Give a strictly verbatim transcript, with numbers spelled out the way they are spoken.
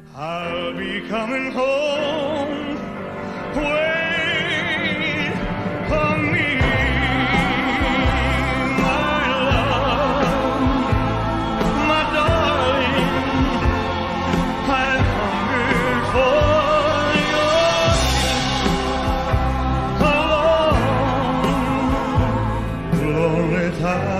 I'll be coming home. Wait for me, my love, my darling. I've hungered for your alone, lonely time.